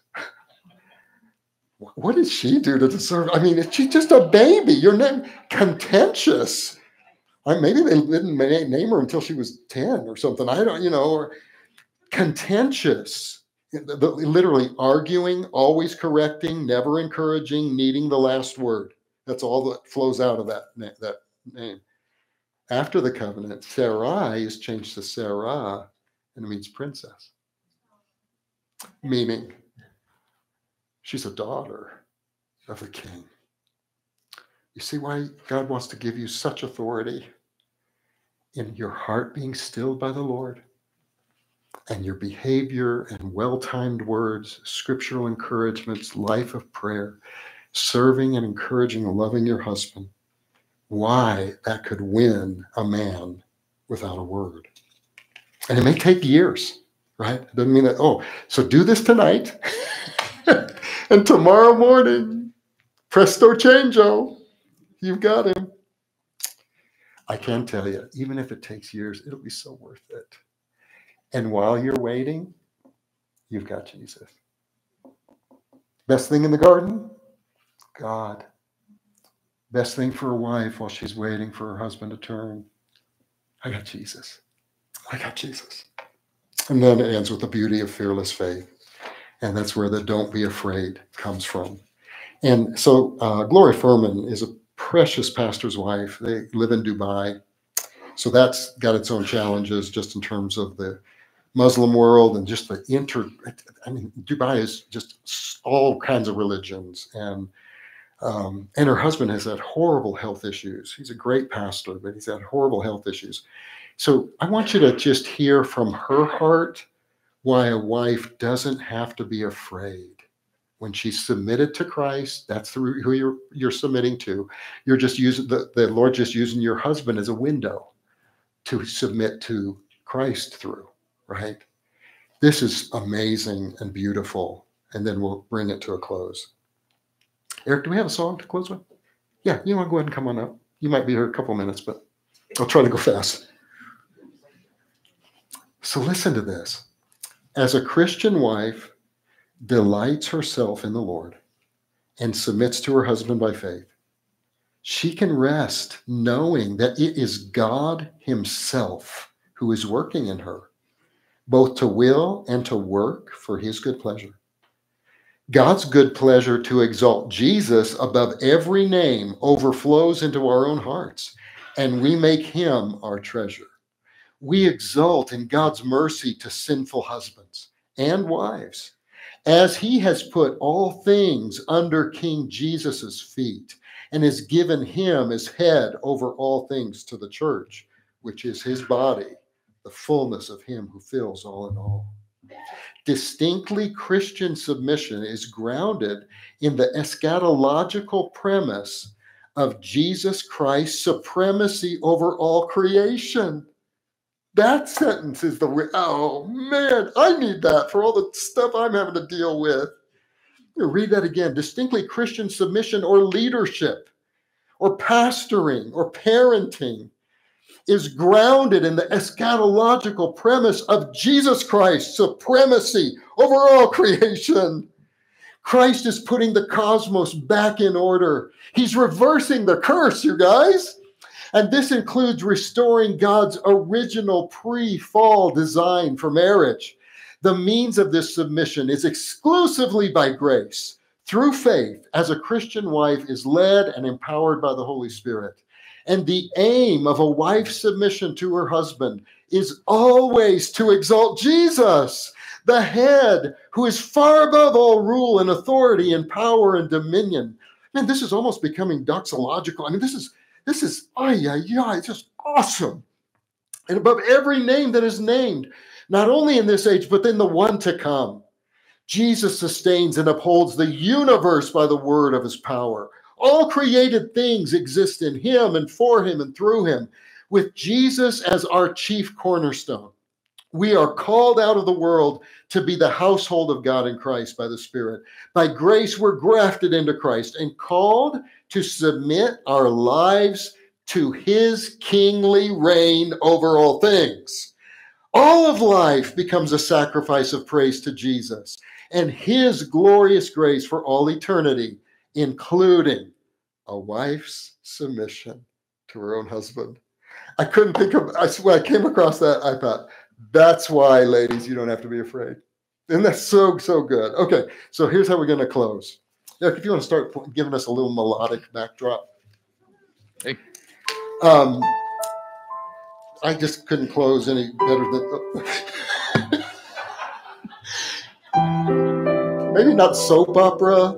What did she do to deserve? I mean, she's just a baby. Your name, contentious. Maybe they didn't name her until she was 10 or something. I don't, or contentious. Literally arguing, always correcting, never encouraging, needing the last word. That's all that flows out of that name. After the covenant, Sarai is changed to Sarah, and it means princess. Meaning, she's a daughter of the king. You see why God wants to give you such authority in your heart being stilled by the Lord, and your behavior and well-timed words, scriptural encouragements, life of prayer, serving and encouraging and loving your husband. Why that could win a man without a word. And it may take years, right? It doesn't mean that, so do this tonight and tomorrow morning, presto changeo, you've got him. I can tell you, even if it takes years, it'll be so worth it. And while you're waiting, you've got Jesus. Best thing in the garden? God. Best thing for a wife while she's waiting for her husband to turn? I got Jesus. I got Jesus. And then it ends with the beauty of fearless faith. And that's where the don't be afraid comes from. And so Gloria Furman is a precious pastor's wife. They live in Dubai. So that's got its own challenges just in terms of the Muslim world and just Dubai is just all kinds of religions. And her husband has had horrible health issues. He's a great pastor, but he's had horrible health issues. So I want you to just hear from her heart why a wife doesn't have to be afraid. When she's submitted to Christ, that's who you're submitting to. You're just using the Lord just using your husband as a window to submit to Christ through, right? This is amazing and beautiful. And then we'll bring it to a close. Eric, do we have a song to close with? Yeah, you want to go ahead and come on up. You might be here a couple minutes, but I'll try to go fast. So listen to this. As a Christian wife delights herself in the Lord and submits to her husband by faith, she can rest knowing that it is God himself who is working in her, both to will and to work for his good pleasure. God's good pleasure to exalt Jesus above every name overflows into our own hearts, and we make him our treasure. We exult in God's mercy to sinful husbands and wives, as he has put all things under King Jesus's feet and has given him as head over all things to the church, which is his body, the fullness of him who fills all in all. Distinctly Christian submission is grounded in the eschatological premise of Jesus Christ's supremacy over all creation. That sentence is oh man, I need that for all the stuff I'm having to deal with. Read that again. Distinctly Christian submission or leadership or pastoring or parenting is grounded in the eschatological premise of Jesus Christ's supremacy over all creation. Christ is putting the cosmos back in order. He's reversing the curse, you guys. And this includes restoring God's original pre-fall design for marriage. The means of this submission is exclusively by grace, through faith, as a Christian wife is led and empowered by the Holy Spirit. And the aim of a wife's submission to her husband is always to exalt Jesus, the head, who is far above all rule and authority and power and dominion. Man, this is almost becoming doxological. I mean, this is it's just awesome. And above every name that is named, not only in this age, but in the one to come. Jesus sustains and upholds the universe by the word of his power. All created things exist in him and for him and through him, with Jesus as our chief cornerstone. We are called out of the world to be the household of God in Christ by the Spirit. By grace, we're grafted into Christ and called to submit our lives to his kingly reign over all things. All of life becomes a sacrifice of praise to Jesus and his glorious grace for all eternity, including a wife's submission to her own husband. I couldn't think of, when I came across that, I thought, that's why, ladies, you don't have to be afraid. And that's so, so good. Okay, so here's how we're going to close. Eric, if you want to start giving us a little melodic backdrop. Hey. I just couldn't close any better than... maybe not soap opera.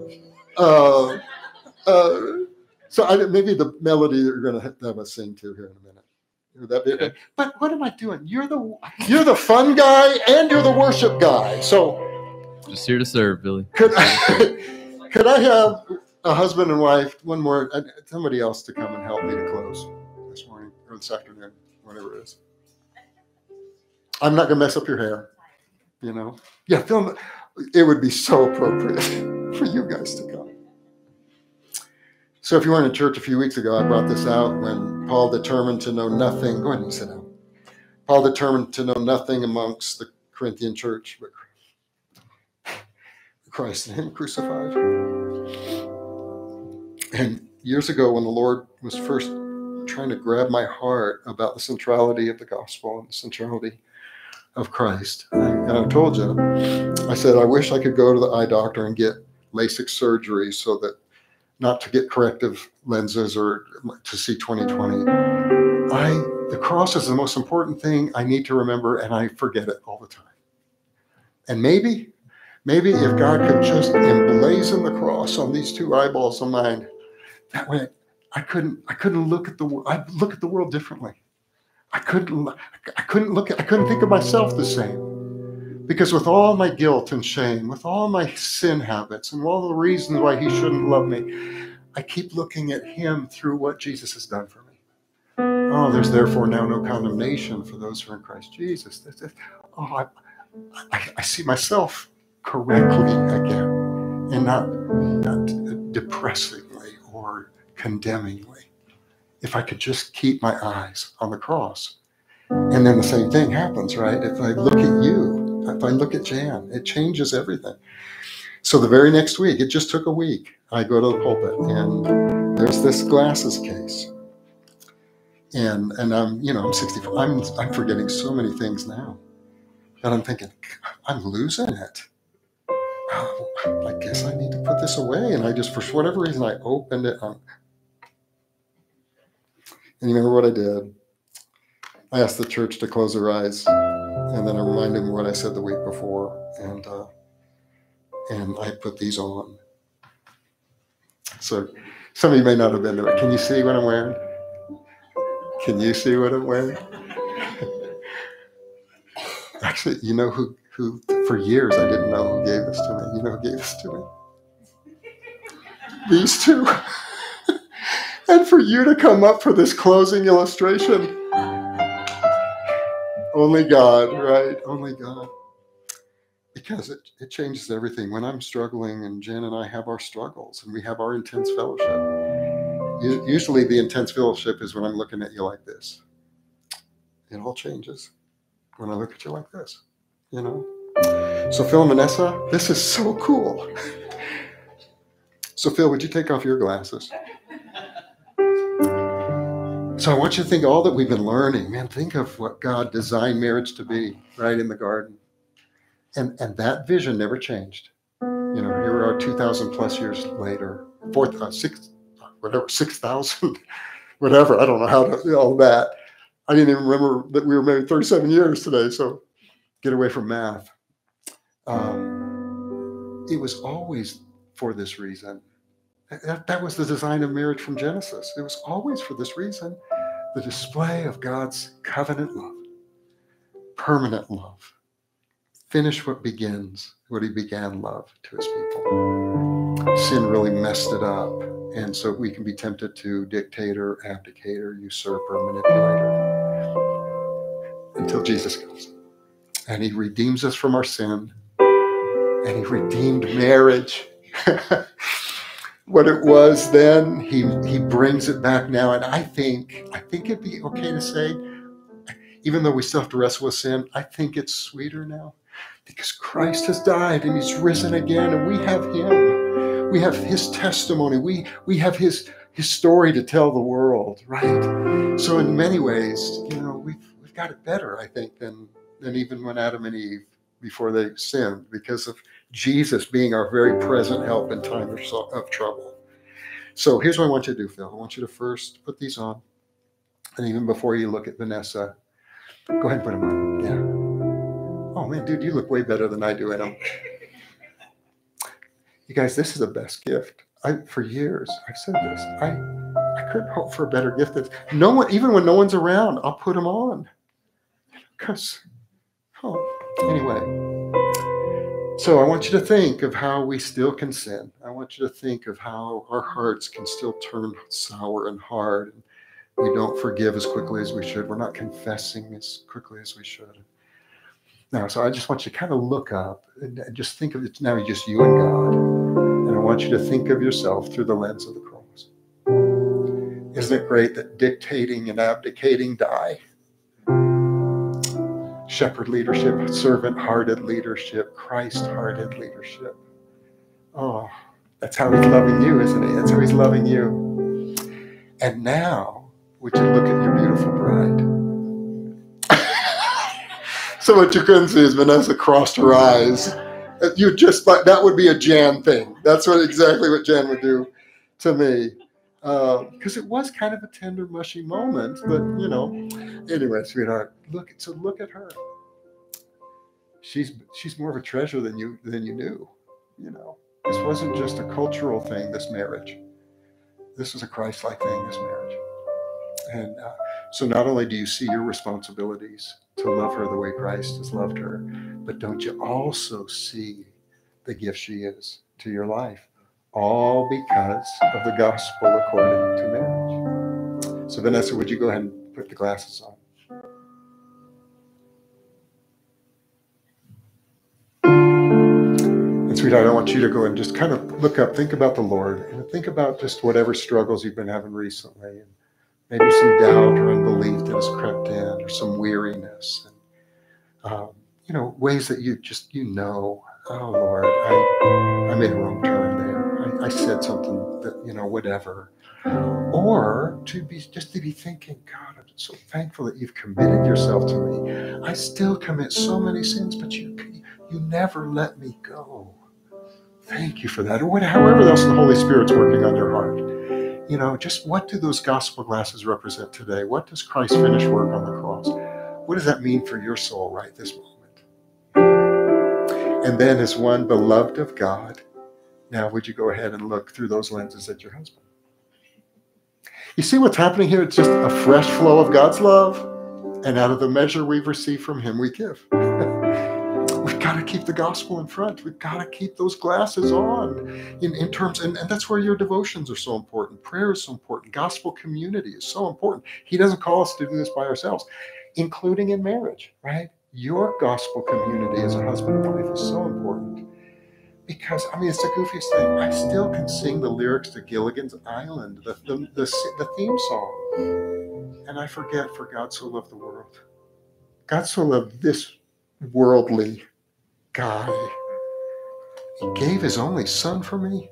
Maybe the melody that you're going to have us sing to here in a minute. Would that be okay? But what am I doing? You're the fun guy and you're the worship guy. So just here to serve, Billy. Could I have a husband and wife, somebody else to come and help me to close this morning or this afternoon, whatever it is. I'm not going to mess up your hair, you know. Yeah, film. It would be so appropriate for you guys to come. So if you weren't in church a few weeks ago, I brought this out when Paul determined to know nothing. Go ahead and sit down. Paul determined to know nothing amongst the Corinthian church but Christ and him crucified. And years ago, when the Lord was first trying to grab my heart about the centrality of the gospel and the centrality of Christ, and I told you, I said, I wish I could go to the eye doctor and get LASIK surgery so that not to get corrective lenses or to see 20/20. The cross is the most important thing I need to remember, and I forget it all the time. And maybe if God could just emblazon the cross on these two eyeballs of mine, that way I couldn't look at the world. I'd look at the world differently. I couldn't think of myself the same. Because with all my guilt and shame, with all my sin habits and all the reasons why he shouldn't love me, I keep looking at him through what Jesus has done for me. Oh, there's therefore now no condemnation for those who are in Christ Jesus. I see myself correctly again and not depressingly or condemningly. If I could just keep my eyes on the cross. And then the same thing happens, right? If I look at you, if I look at Jan, it changes everything. So the very next week, it just took a week, I go to the pulpit and there's this glasses case. And I'm 64. I'm forgetting so many things now. And I'm thinking, I'm losing it. I guess I need to put this away. And I just, for whatever reason, I opened it. And you remember what I did? I asked the church to close their eyes. And then I reminded them what I said the week before. And I put these on. So some of you may not have been there. Can you see what I'm wearing? Can you see what I'm wearing? Actually, you know who for years I didn't know who gave this to me. You know who gave this to me? These two. And for you to come up for this closing illustration, only God, right? Only God. Because it changes everything. When I'm struggling and Jen and I have our struggles and we have our intense fellowship, usually the intense fellowship is when I'm looking at you like this. It all changes when I look at you like this, you know? So Phil and Vanessa, this is so cool. So Phil, would you take off your glasses? So I want you to think all that we've been learning. Man, think of what God designed marriage to be right in the garden. And that vision never changed. You know, here we are 2,000 plus years later, 6,000, whatever. I don't know how to, all that. I didn't even remember that we were married 37 years today, so get away from math. It was always for this reason. That was the design of marriage from Genesis. It was always for this reason, the display of God's covenant love, permanent love. Finish what he began love to his people. Sin really messed it up. And so we can be tempted to dictator, abdicator, usurper, manipulator until Jesus comes. and he redeems us from our sin, and he redeemed marriage. What it was then, he brings it back now. And I think it'd be okay to say, even though we still have to wrestle with sin, I think it's sweeter now because Christ has died and he's risen again, and we have him. We have his testimony. We have his story to tell the world, right? So in many ways, we've got it better, I think, than even when Adam and Eve, before they sinned, because of Jesus being our very present help in time of trouble. So here's what I want you to do, Phil. I want you to first put these on. And even before you look at Vanessa, go ahead and put them on. Yeah. Oh, man, dude, you look way better than I do, Adam. You guys, this is the best gift. For years, I've said this. I couldn't hope for a better gift. No one, even when no one's around, I'll put them on. Because, anyway. So I want you to think of how we still can sin. I want you to think of how our hearts can still turn sour and hard. And we don't forgive as quickly as we should. We're not confessing as quickly as we should. Now, so I just want you to kind of look up and just think of it now, just you and God. And I want you to think of yourself through the lens of the cross. Isn't it great that dictating and abdicating die? Shepherd leadership, servant-hearted leadership, Christ-hearted leadership. Oh, that's how he's loving you, isn't he? That's how he's loving you. And now, would you look at your beautiful bride? So what you couldn't see is Vanessa crossed her eyes. You just like that would be a Jan thing. That's exactly what Jan would do to me. Because it was kind of a tender, mushy moment, but anyway, sweetheart, look at her. She's more of a treasure than you knew. This wasn't just a cultural thing. This marriage, this was a Christ-like thing. This marriage, and so not only do you see your responsibilities to love her the way Christ has loved her, but don't you also see the gift she is to your life? All because of the gospel according to marriage. So Vanessa, would you go ahead and put the glasses on? And sweetheart, I want you to go and just kind of look up, think about the Lord, and think about just whatever struggles you've been having recently, and maybe some doubt or unbelief that has crept in, or some weariness, and ways that oh Lord, I made a wrong turn there. I said something that, whatever. Or to be thinking, God, I'm so thankful that you've committed yourself to me. I still commit so many sins, but you never let me go. Thank you for that. Or however else the Holy Spirit's working on your heart. Just what do those gospel glasses represent today? What does Christ's finished work on the cross? What does that mean for your soul right this moment? And then as one beloved of God, now would you go ahead and look through those lenses at your husband? You see what's happening here? It's just a fresh flow of God's love. And out of the measure we've received from him, we give. We've got to keep the gospel in front. We've got to keep those glasses on in terms, and that's where your devotions are so important. Prayer is so important. Gospel community is so important. He doesn't call us to do this by ourselves, including in marriage, right? Your gospel community as a husband and wife is so important. Because, it's the goofiest thing. I still can sing the lyrics to Gilligan's Island, the theme song. And I forget, for God so loved the world. God so loved this worldly guy. He gave his only son for me.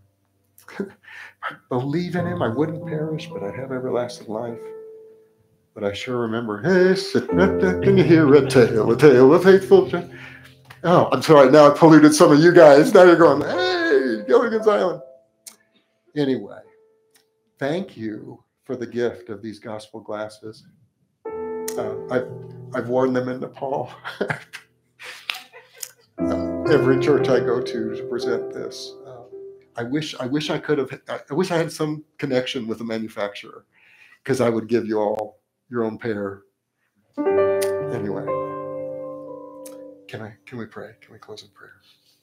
I believe in him. I wouldn't perish, but I'd have everlasting life. But I sure remember, hey, sit right there, can you hear a tale of faithful? Oh, I'm sorry. Now I polluted some of you guys. Now you're going, hey, Gilligan's Island. Anyway, thank you for the gift of these gospel glasses. I've worn them in Nepal. Every church I go to present this. I wish I had some connection with the manufacturer, because I would give you all your own pair. Anyway. Can we pray? Can we close in prayer?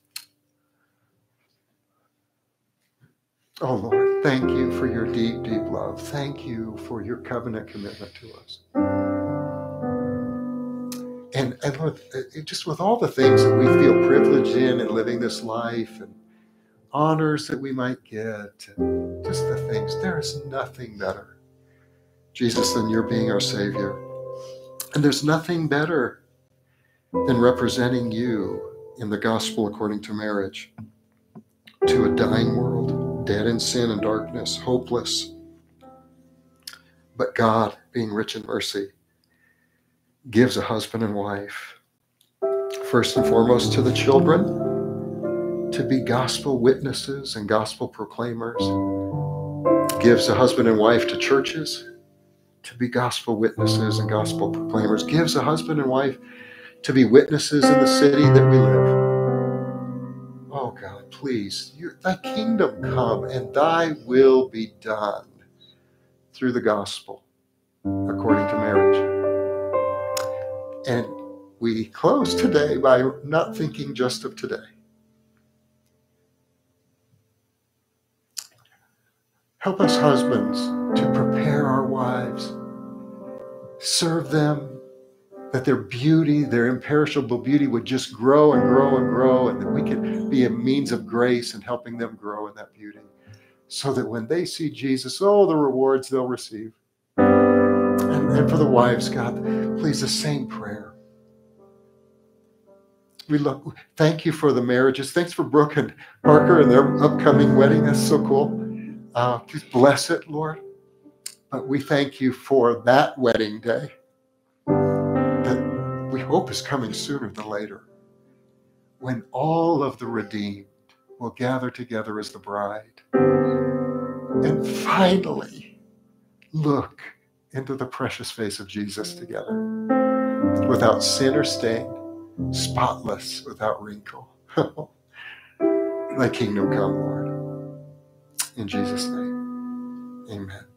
Oh Lord, thank you for your deep, deep love. Thank you for your covenant commitment to us. And Lord, just with all the things that we feel privileged in living this life and honors that we might get, and just the things, there is nothing better, Jesus, than your being our Savior. And there's nothing better than representing you in the gospel according to marriage to a dying world, dead in sin and darkness, hopeless. But God, being rich in mercy, gives a husband and wife, first and foremost to the children, to be gospel witnesses and gospel proclaimers. Gives a husband and wife to churches to be gospel witnesses and gospel proclaimers. Gives a husband and wife to be witnesses in the city that we live. Oh God, please, thy kingdom come and thy will be done through the gospel according to marriage. And we close today by not thinking just of today. Help us husbands to prepare our wives, serve them, that their beauty, their imperishable beauty would just grow and grow and grow, and that we could be a means of grace in helping them grow in that beauty, so that when they see Jesus, oh, the rewards they'll receive. And for the wives, God, please, the same prayer. Thank you for the marriages. Thanks for Brooke and Parker and their upcoming wedding. That's so cool. Please bless it, Lord. But we thank you for that wedding day that we hope is coming sooner than later, when all of the redeemed will gather together as the bride and finally look into the precious face of Jesus together, without sin or stain, spotless, without wrinkle. Thy kingdom come, Lord. In Jesus' name, amen.